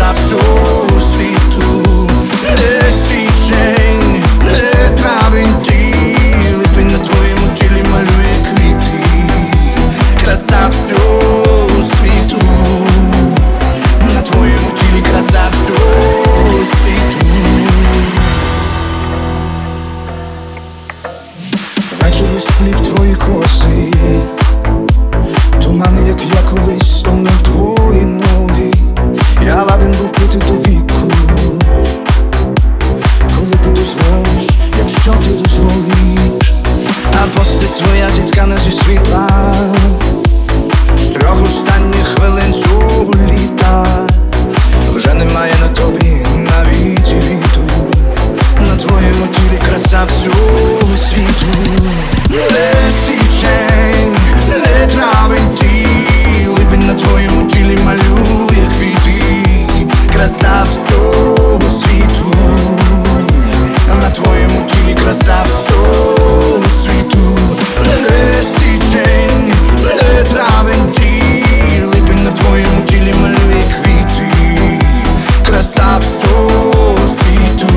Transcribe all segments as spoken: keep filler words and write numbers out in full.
краса всього світу. Не січень, не травень, липень на твоєму тілі малює квіти. Краса всього світу, на твоєму тілі краса всього світу. Ввечері сплів твої коси, тумани, як я колись стомив твої ноги. Я ладен був пити до віку, коли ти дозволиш, якщо ти дозволиш. А постать твоя зіткана зі світла з трьох останніх хвилин цього літа. Вже немає на тобі навіть вітру, на твоєму тілі краса всього світу. Не січень, не травень, липень на твоєму тілі малює квіти. Краса всього світу, на твоєму тілі краса всього світу. Не січень, не травень, липень на твоєму тілі малює квіти. Краса всього світу,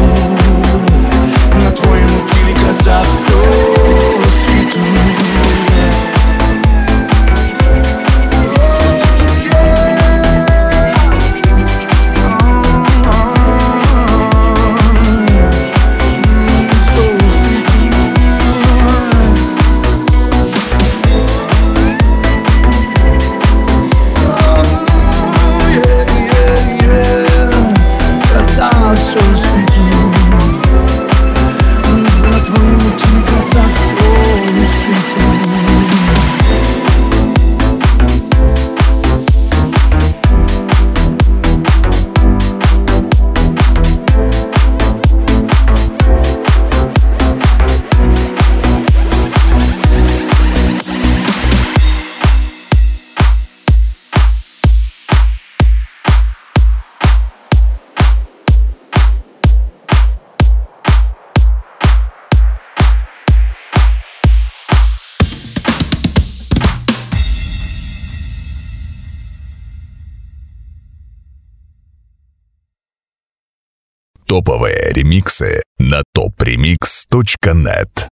на твоєму тілі краса всього світу. Топовые ремиксы на топ ремикс точка нет.